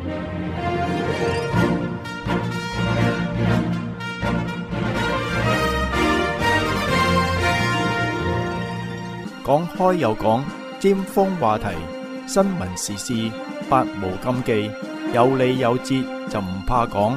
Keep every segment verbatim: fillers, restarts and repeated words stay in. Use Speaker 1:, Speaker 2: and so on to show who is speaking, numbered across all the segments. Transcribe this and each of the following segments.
Speaker 1: 講開又講，尖鋒話題，新聞時事，百無禁忌，有理有節就唔怕講。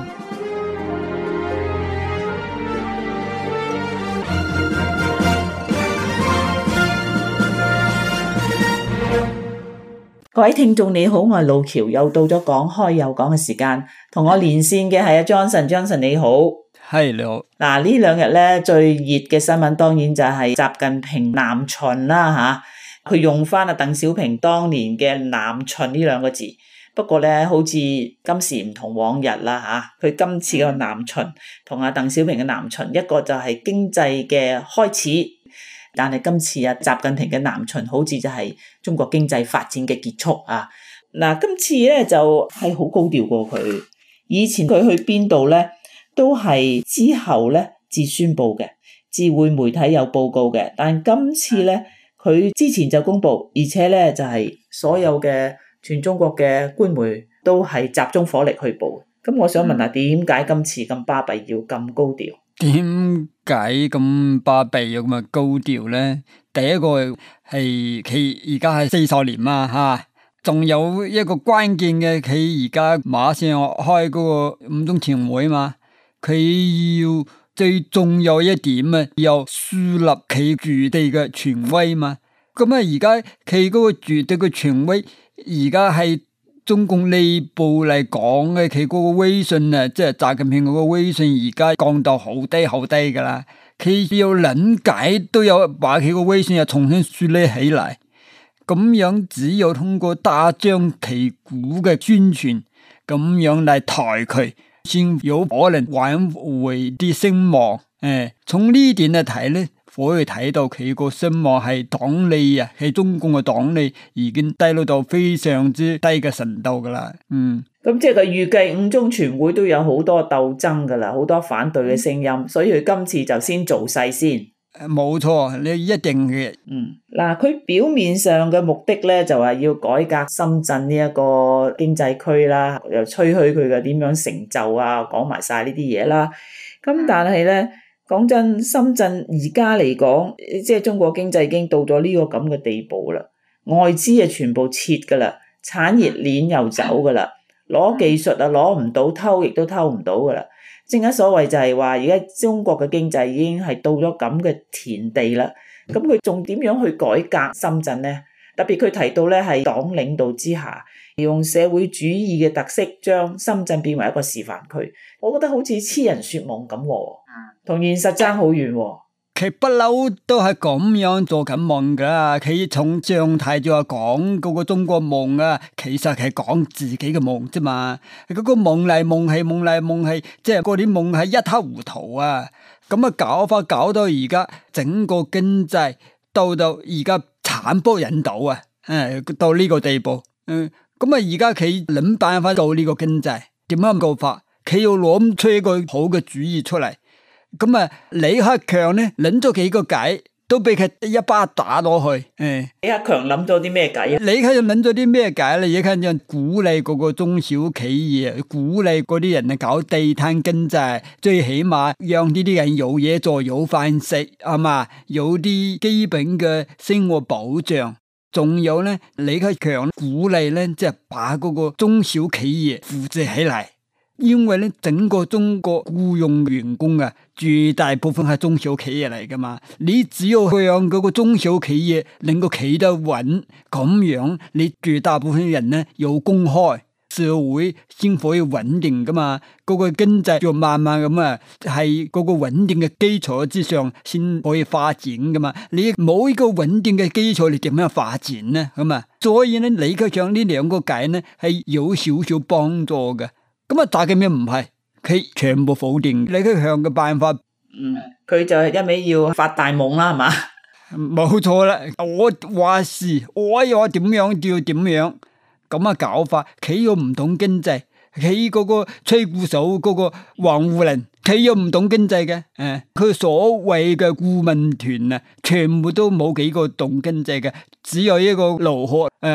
Speaker 2: 各位聽眾你好，我係路橋，又到咗講開又講嘅時間，同我連線嘅係阿 Johnson，Johnson 你好。
Speaker 3: 係你好。
Speaker 2: 嗱，呢兩日咧最熱嘅新聞當然就係習近平南巡啦吓，佢用翻阿鄧小平當年嘅南巡呢兩個字，不過咧好似今時唔同往日啦吓，佢今次嘅南巡同阿鄧小平嘅南巡，一個就係經濟嘅開始，但係今次啊習近平嘅南巡好似就係中國經濟發展嘅結束啊。嗱，今次咧就係好高調過佢，以前佢去邊度咧？都係之後咧至宣佈嘅，至會媒體有報告嘅。但今次咧，佢之前就公佈，而且咧就係、是、所有嘅全中國嘅官媒都係集中火力去報。咁我想問下，點解今次咁巴閉要咁高調？
Speaker 3: 點解咁巴閉要咁高調咧？第一個係佢而家係四十年啊吓，仲有一個關鍵嘅，佢而家馬上開嗰個五中全會嘛。佢要最重要一點啊，要樹立佢絕對嘅權威嘛。咁啊，而家佢嗰個絕對嘅權威，而家係中共內部嚟講嘅，佢嗰個威信啊，即係習近平嗰個威信，而家降到好低好低噶啦。佢要諗解都有把佢個威信又重新樹立起嚟。咁樣只有通過大張旗鼓嘅宣傳，咁樣嚟抬佢，先有可能挽回啲聲望。誒，從呢點嚟睇咧，可以睇到佢個聲望係黨內啊，係中共嘅黨內已經低落到非常之低嘅程度噶啦。嗯，
Speaker 2: 咁即係佢預計五中全會都有好多鬥爭噶啦，好多反對嘅聲音，所以佢今次就先做勢先。
Speaker 3: 冇錯，你一定嘅。
Speaker 2: 嗯，嗱，佢表面上嘅目的咧，就係要改革深圳呢一個經濟區啦，又吹噓佢嘅點樣成就啊，講埋晒呢啲嘢啦。咁但係咧，講真，深圳而家嚟講，即係中國經濟已經到咗呢個咁嘅地步啦，外資啊全部撤噶啦，產業鏈又走噶啦，攞技術啊攞唔到，偷亦都偷唔到噶啦。正所謂所謂就係話，而家中國嘅經濟已經係到咗咁嘅田地啦。咁佢仲點樣去改革深圳呢？特別佢提到咧，係黨領導之下，用社會主義嘅特色，將深圳變為一個示範區。我覺得好似痴人說夢咁，同現實爭好遠。
Speaker 3: 佢不嬲都係咁樣做緊夢噶，佢從上台就話講嗰個中國夢啊，其實係講自己嘅夢啫嘛。嗰個夢嚟夢去，夢嚟夢去，即係嗰啲夢係一塌糊塗啊！咁啊搞法搞到而家整個經濟到到而家慘不忍睹啊！誒，到呢個地步，嗯，咁啊而家佢諗辦法做呢個經濟，點樣搞法？佢要攞出一個好嘅主意出嚟。咁啊，李克強咧諗咗幾個計，都俾佢一巴打落去。誒，
Speaker 2: 李克強諗咗啲咩計啊？
Speaker 3: 李克強諗咗啲咩計咧？李克強鼓勵嗰個中小企業，鼓勵嗰啲人啊搞地攤經濟，最起碼讓呢啲人有嘢做，有飯食，係嘛？有啲基本嘅生活保障。仲有咧，李克強鼓勵咧，即係把嗰個中小企業扶持起嚟。因為咧，整個中國僱傭員工啊，絕大部分係中小企業嚟噶嘛。你只要讓嗰個中小企業能夠企得穩，咁樣你絕大部分人咧有工開，社會先可以穩定噶嘛。嗰個經濟就慢慢咁啊，係嗰個穩定嘅基礎之上先可以發展噶嘛。你冇一個穩定嘅基礎，你點樣發展呢？咁啊，所以咧，李克強呢兩個計呢係有少少幫助嘅。咁啊，習近平唔係，佢全部否定李克強嘅辦法。
Speaker 2: 嗯，佢就係一味要發大夢啦，係嘛？
Speaker 3: 冇錯啦，我話事，我又話點樣就要點樣，咁啊搞法，佢又唔懂經濟，佢嗰個吹鼓手嗰個王滬寧，佢又唔懂經濟嘅，誒，佢所謂嘅顧問團啊，全部都冇幾個懂經濟嘅，只有一個盧鶴，誒。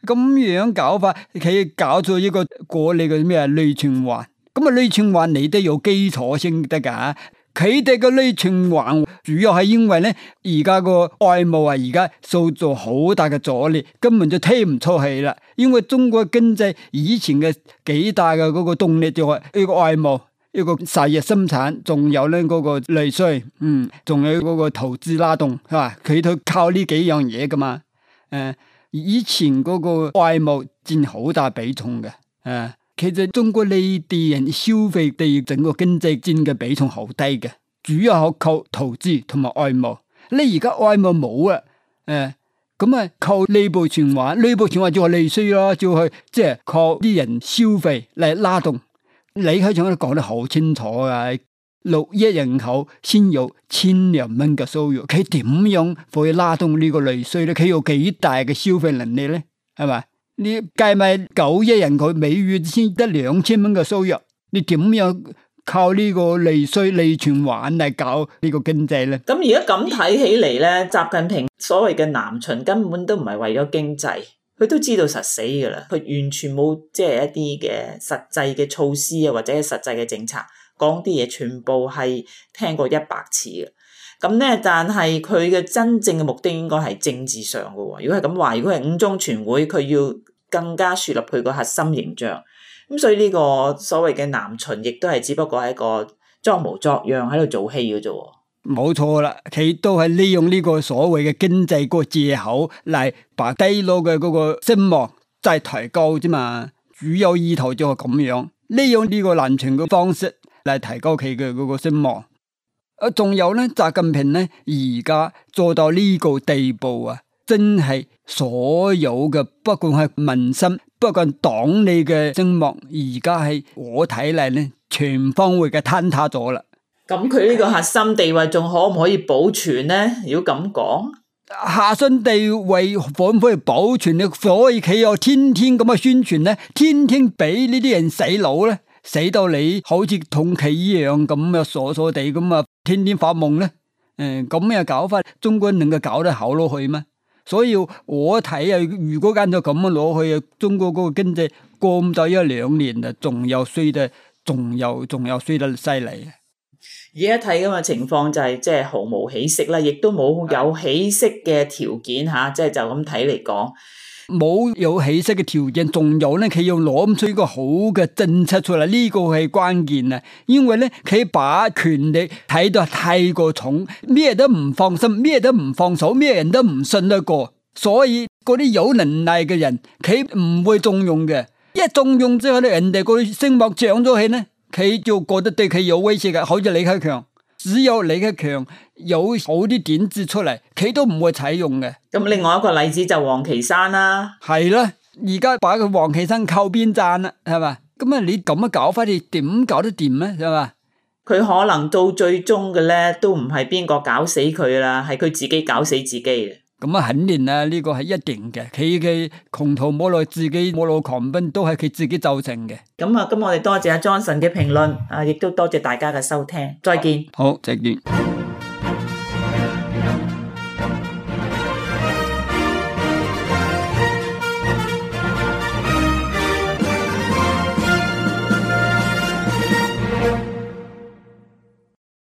Speaker 3: 咁樣搞法，佢搞咗一個過嚟嘅咩內循環。咁啊，內循環你都有基礎先得噶。佢哋嘅內循環主要係因為咧，而家個外貿啊，而家受咗好大嘅阻力，根本就推唔出去啦。因為中國經濟以前嘅幾大嘅嗰個動力就係一個外貿，一個實業生產，仲有咧嗰個內需，嗯，仲有嗰個投資拉動，係嘛？佢都靠呢幾樣嘢噶嘛。誒、呃，以前嗰個外貿佔好大比重嘅，誒、呃，其實中國呢啲人消費對整個經濟佔嘅比重好低嘅，主要係靠投資同埋外貿。你而家外貿冇啊，誒、呃，咁啊靠內部循環，內部循環就係內需咯，就係即係靠啲人消費嚟拉動。李克強都講得好清楚啊！六億人口先有千兩蚊嘅收入，佢點樣可以拉動呢個內需咧？佢有幾大嘅消費能力咧？係咪？你計埋九億人口每月先得兩千蚊嘅收入，你點樣靠呢個內需內循環嚟搞呢個經濟咧？
Speaker 2: 咁而家咁睇起嚟咧，習近平所謂嘅南巡根本都唔係為咗經濟。佢都知道實死噶啦，佢完全冇即係一啲嘅實際嘅措施啊，或者係實際嘅政策，講啲嘢全部係聽過一百次嘅。咁咧，但係佢嘅真正嘅目的應該係政治上嘅喎。如果係咁話，如果係五中全會，佢要更加樹立佢個核心形象。咁所以呢個所謂嘅南巡，亦都係只不過係一個裝模作樣喺度做戲嘅啫。
Speaker 3: 冇錯啦，佢都係利用呢個所謂嘅經濟個借口嚟把低落嘅嗰個聲望再提高啫嘛，主要意圖就係咁樣，利用呢個南巡嘅方式嚟提高佢嘅嗰個聲望。啊，仲有咧，習近平咧而家做到呢個地步啊，真係所有嘅不管係民生，不管黨裏嘅聲望，而家係我睇嚟咧，全方位嘅坍塌咗啦。
Speaker 2: 咁佢呢個核心地位仲可唔可以保存呢？如果咁講，
Speaker 3: 核心地位可唔可以保存呢？所以佢又天天咁嘅宣傳咧，天天俾呢啲人洗腦咧，死到你好似同佢一樣咁啊傻傻地咁啊，天天發夢咧。誒，咁樣搞法，中國能夠搞得好落去咩？所以我睇啊，如果跟咗咁樣落去啊，中國嗰個經濟過唔到一兩年啊，仲有衰得，仲有仲有衰得犀利。
Speaker 2: 而家睇咁嘅情況就係即係毫無起色啦，亦都冇有起色嘅條件吓，即係就咁睇嚟講，
Speaker 3: 冇有起色嘅條件，仲有咧，佢要攞唔出一個好嘅政策出嚟，呢個係關鍵啊！因為咧，佢把權力睇到太過重，咩都唔放心，咩都唔放手，咩人都唔信得過，所以嗰啲有能力嘅人，佢唔會重用嘅。一重用之後咧，人哋個聲望漲咗起咧。佢就覺得對佢有威脅嘅，好似李克強，只有李克強有好啲點子出嚟，佢都唔會採用嘅。
Speaker 2: 咁另外一個例子就王岐山啦，
Speaker 3: 係啦，而家把個王岐山靠邊站啦，係嘛？咁啊，你咁樣搞法，你點搞得掂咧？係嘛？
Speaker 2: 佢可能到最終嘅咧，都唔係邊個搞死佢啦，係佢自己搞死自己嘅。
Speaker 3: 咁啊，肯定啦，呢個係一定嘅。佢嘅窮途末路，自己末路狂奔，都係佢自己造成嘅。
Speaker 2: 咁啊，咁我哋多謝阿 Johnson 嘅評論，啊，亦都多謝大家嘅收聽，再見。
Speaker 3: 好，再見。